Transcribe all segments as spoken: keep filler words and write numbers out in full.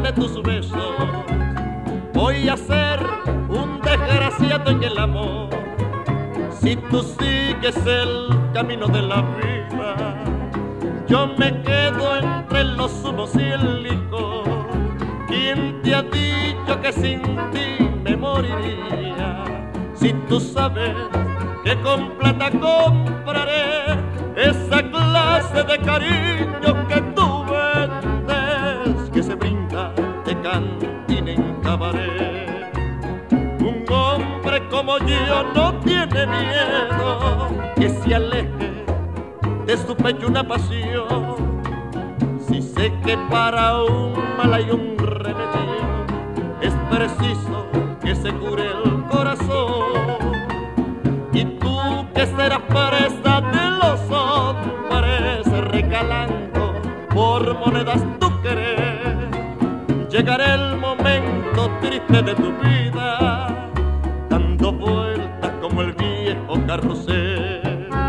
de tus besos. Voy a ser un desgraciado en el amor si tú sigues el camino de la vida. Yo me quedo entre los humos y el licor. ¿Quién te ha dicho que sin ti me moriría? Si tú sabes que con plata compraré esa clase de cariño que tú vendes, que se brinda de cantina en cabaret. Un hombre como yo no tiene miedo que se aleje de su pecho una pasión. Si sé que para un mal hay un remedio, es preciso que se cure el corazón. Y tú que serás presa de los hombres, recalando por monedas tu querer, llegará el momento triste de tu vida, dando vueltas como el viejo carrusel.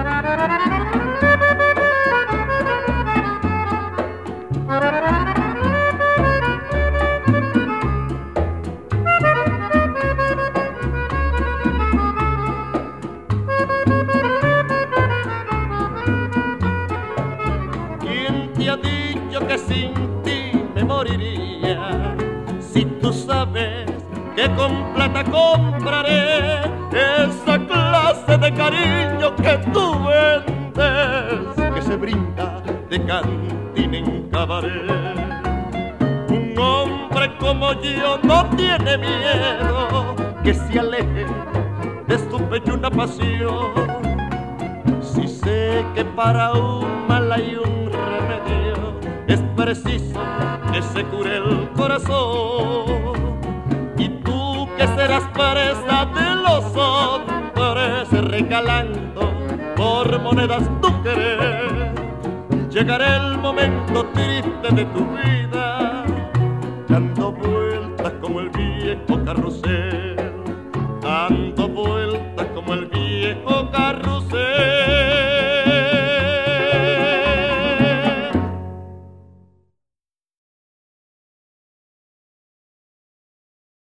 ¿Quién te ha dicho que sin ti me moriría? Si tú sabes que con plata compraré esa clase de cariño que tú vendes, que se brinda de cantina en cabaret. Un hombre como yo no tiene miedo que se aleje de su pecho una pasión. Si sé que para un mal hay un remedio, es preciso que se cure el corazón. Y tú que serás presa de los hombres, recalando por monedas tu querer, llegará el momento triste de tu vida, dando vueltas como el viejo carrusel.